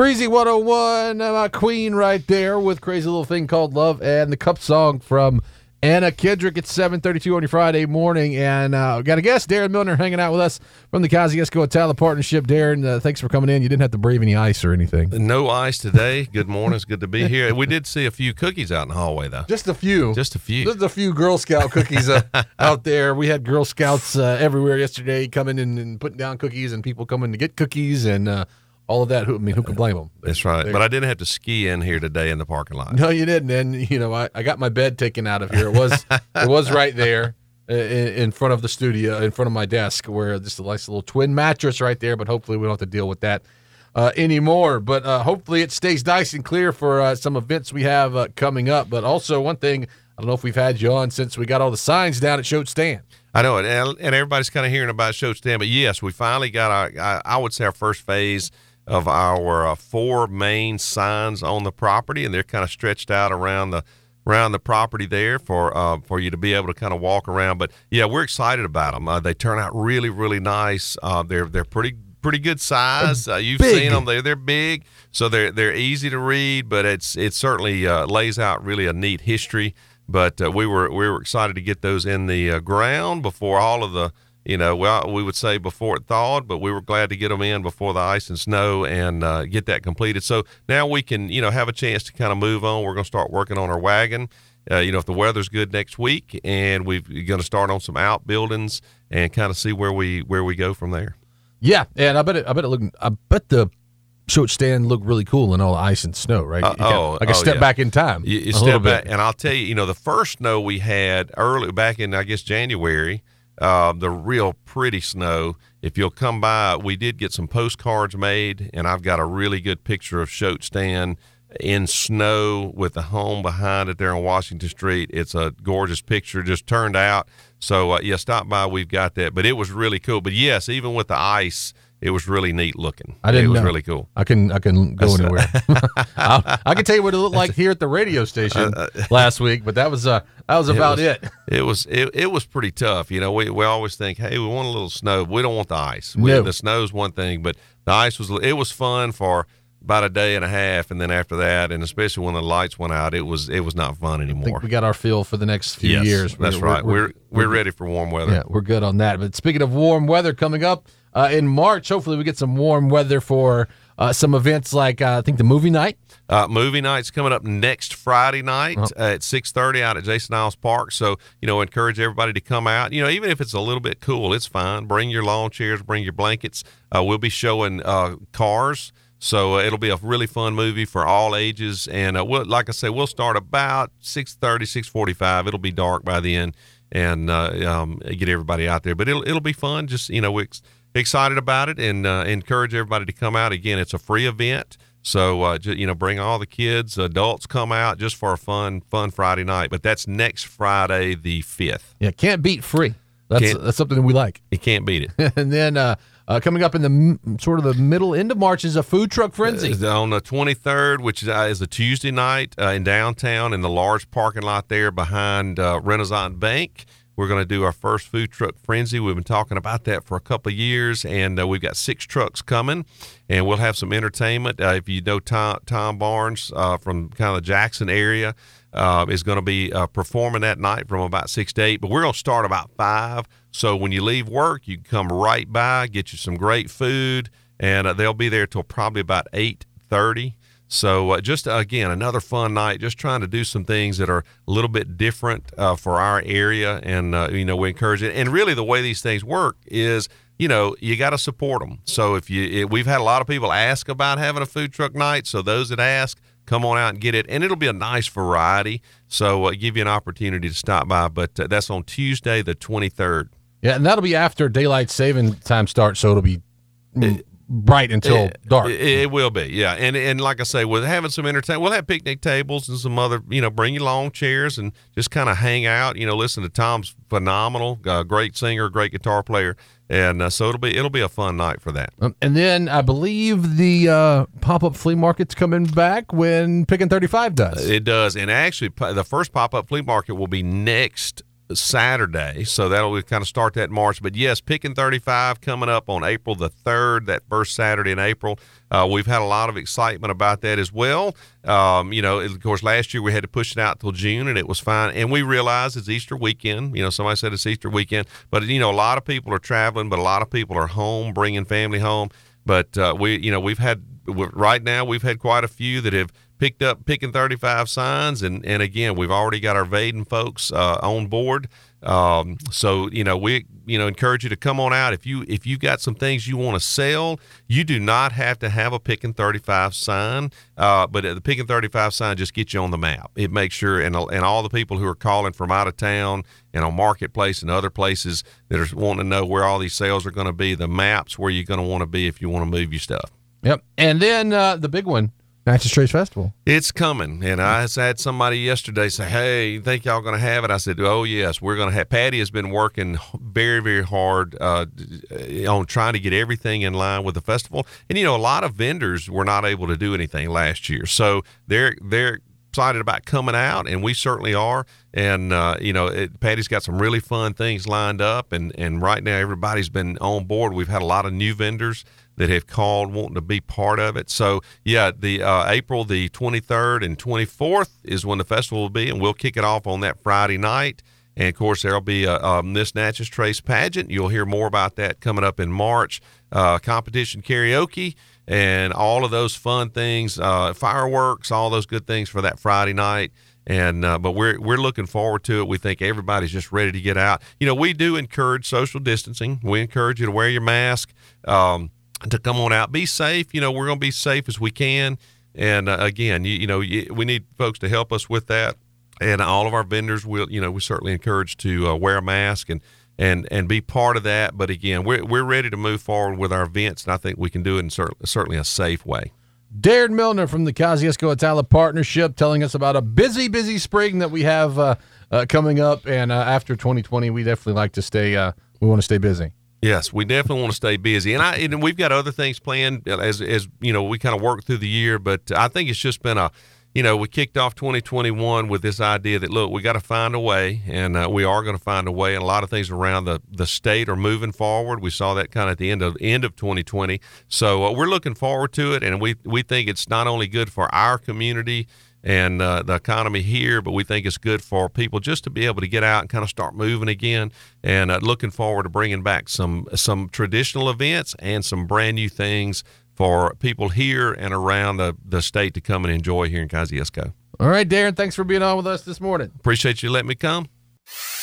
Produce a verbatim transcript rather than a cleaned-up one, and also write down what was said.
Breezy one oh one, uh, my queen right there with Crazy Little Thing Called Love and the Cup song from Anna Kendrick. It's seven thirty-two on your Friday morning, and uh, got a guest, Darren Milner, hanging out with us from the Kosciuszko and Talent Partnership. Darren, uh, thanks for coming in. You didn't have to brave any ice or anything. No ice today. Good morning. It's good to be here. We did see a few cookies out in the hallway, though. Just a few. Just a few. Just a few Girl Scout cookies uh, out there. We had Girl Scouts uh, everywhere yesterday coming in and putting down cookies, and people coming to get cookies, and uh, all of that. Who, I mean, who can blame them? That's right. But I didn't have to ski in here today in the parking lot. No, you didn't. And, you know, I, I got my bed taken out of here. It was it was right there in, in front of the studio, in front of my desk, where just a nice little twin mattress right there. But hopefully we don't have to deal with that uh, anymore. But uh, hopefully it stays nice and clear for uh, some events we have uh, coming up. But also one thing, I don't know if we've had you on since we got all the signs down at Shoat Stand. I know it. And, and everybody's kind of hearing about Shoat Stand. But, yes, we finally got our, I, I would say our first phase of our uh, four main signs on the property, and they're kind of stretched out around the around the property there for uh, for you to be able to kind of walk around. But yeah, we're excited about them. Uh, they turn out really, really nice. Uh, they're they're pretty pretty good size. Uh, you've Big. seen them. They're they're big, so they're they're easy to read. But it's it certainly uh, lays out really a neat history. But uh, we were we were excited to get those in the uh, ground before all of the. You know, well, we would say before it thawed, but we were glad to get them in before the ice and snow and uh, get that completed. So now we can, you know, have a chance to kind of move on. We're going to start working on our wagon, uh, you know, if the weather's good next week, and we're going to start on some outbuildings and kind of see where we where we go from there. Yeah, and I bet it. I bet it look. I bet the Shoat Stand looked really cool in all the ice and snow, right? Uh, oh, like a oh, step yeah. back in time. You, you a step little back, bit. and I'll tell you, you know, the first snow we had early back in, I guess, January. Uh, the real pretty snow. If you'll come by, we did get some postcards made, and I've got a really good picture of Shoat Stand in snow with the home behind it there on Washington Street. It's a gorgeous picture, just turned out. So, uh, yeah, stop by. We've got that. But it was really cool. But, yes, even with the ice, it was really neat looking. I didn't It was know. really cool. I can I can go That's- anywhere. I, I can tell you what it looked like here at the radio station last week, but that was uh that was about it. it. Was, it was it, it was pretty tough. You know, we we always think, hey, we want a little snow. But we don't want the ice. We, No. The snow's one thing, but the ice was it was fun for about a day and a half, and then after that, and especially when the lights went out, it was it was not fun I anymore. think we got our feel for the next few yes, years. That's We're- right. we're- We're we're, ready for warm weather. Yeah, we're good on that. But speaking of warm weather coming up uh, in March, hopefully we get some warm weather for uh, some events like uh, I think the movie night. Uh, movie night's coming up next Friday night Oh. uh, at six thirty out at Jason Niles Park. So, you know, encourage everybody to come out. You know, even if it's a little bit cool, it's fine. Bring your lawn chairs, bring your blankets. Uh, we'll be showing uh, cars. So uh, it'll be a really fun movie for all ages. And uh, we'll, like I say, we'll start about six thirty, six forty-five. It'll be dark by then, and uh, um, get everybody out there. But it'll it'll be fun. Just, you know, we're ex- excited about it, and uh, encourage everybody to come out. Again, it's a free event. So, uh, ju- you know, bring all the kids, adults come out just for a fun, fun Friday night. But that's next Friday, the fifth. Yeah, can't beat free. That's Can't- that's something that we like. You can't beat it. And then uh, uh, coming up in the m- sort of the middle end of March is a food truck frenzy. Uh, on the twenty-third, which is, uh, is a Tuesday night uh, in downtown in the large parking lot there behind uh, Renaissance Bank. We're going to do our first food truck frenzy. We've been talking about that for a couple of years, and uh, we've got six trucks coming, and we'll have some entertainment. Uh, if you know Tom, Tom Barnes uh, from kind of the Jackson area, uh, is going to be uh, performing that night from about six to eight, but we're going to start about five. So when you leave work, you can come right by, get you some great food, and uh, they'll be there till probably about eight thirty. So uh, just, uh, again, another fun night, just trying to do some things that are a little bit different uh, for our area. And, uh, you know, we encourage it. And really the way these things work is, you know, you got to support them. So if you, it, we've had a lot of people ask about having a food truck night. So those that ask, come on out and get it. And it'll be a nice variety. So uh, give you an opportunity to stop by. But uh, that's on Tuesday, the twenty-third. Yeah, and that'll be after daylight saving time starts, so it'll be mm, bright until It- dark. It, it will be, yeah. And and like I say, with having some entertainment, we'll have picnic tables and some other, you know, bring your lawn chairs and just kind of hang out. You know, listen to Tom's phenomenal, uh, great singer, great guitar player, and uh, so it'll be it'll be a fun night for that. Um, and then I believe the uh, pop-up flea market's coming back when Pickin' thirty-five does. It does, and actually, p- the first pop up flea market will be next Saturday, so that'll kind of start that March. But yes, Picking thirty-five coming up on April the third, that first Saturday in April. Uh, we've had a lot of excitement about that as well. Um, you know, of course, last year we had to push it out till June, and it was fine. And we realized it's Easter weekend. You know, somebody said it's Easter weekend, but you know, a lot of people are traveling, but a lot of people are home, bringing family home. But uh, we, you know, we've had right now we've had quite a few that have picked up Picking thirty-five signs, and and again, we've already got our Vaden folks uh, on board. Um, so you know, we you know encourage you to come on out if you if you've got some things you want to sell. You do not have to have a Picking thirty-five sign, uh, but the Picking thirty-five sign just gets you on the map. It makes sure, and and all the people who are calling from out of town and on Marketplace and other places that are wanting to know where all these sales are going to be, the maps where you're going to want to be if you want to move your stuff. Yep, and then uh, the big one. Natchez Trace Festival. It's coming, and I had somebody yesterday say, "Hey, you think y'all going to have it?" I said, "Oh yes, we're going to have." Patty has been working very, very hard uh, on trying to get everything in line with the festival, and you know, a lot of vendors were not able to do anything last year, so they're they're excited about coming out, and we certainly are. And uh, you know, it, Patty's got some really fun things lined up, and and right now everybody's been on board. We've had a lot of new vendors that have called wanting to be part of it. So yeah, the uh, April the twenty-third and twenty-fourth is when the festival will be, and we'll kick it off on that Friday night. And of course, there'll be a, a Miss Natchez Trace pageant. You'll hear more about that coming up in March. Uh, competition karaoke and all of those fun things, uh, fireworks, all those good things for that Friday night. And uh, but we're we're looking forward to it. We think everybody's just ready to get out. You know, we do encourage social distancing. We encourage you to wear your mask. Um, to come on out, be safe. You know, we're going to be safe as we can. And uh, again, you, you know, you, we need folks to help us with that. And all of our vendors will, you know, we certainly encourage to uh, wear a mask and, and, and be part of that. But again, we're, we're ready to move forward with our events. And I think we can do it in cer- certainly a safe way. Darren Milner from the Kosciuszko Atala Partnership telling us about a busy, busy spring that we have uh, uh, coming up. And uh, after twenty twenty, we definitely like to stay, uh, we want to stay busy. Yes, we definitely want to stay busy, and I and we've got other things planned as as you know we kind of work through the year. But I think it's just been a, you know, we kicked off twenty twenty-one with this idea that look, we got to find a way, and uh, we are going to find a way. And a lot of things around the, the state are moving forward. We saw that kind of at the end of end of twenty twenty. So uh, we're looking forward to it, and we we think it's not only good for our community and uh, the economy here, but we think it's good for people just to be able to get out and kind of start moving again. And uh, looking forward to bringing back some some traditional events and some brand new things for people here and around the, the state to come and enjoy here in Kosciuszko. All right, Darren, thanks for being on with us this morning. Appreciate you letting me come.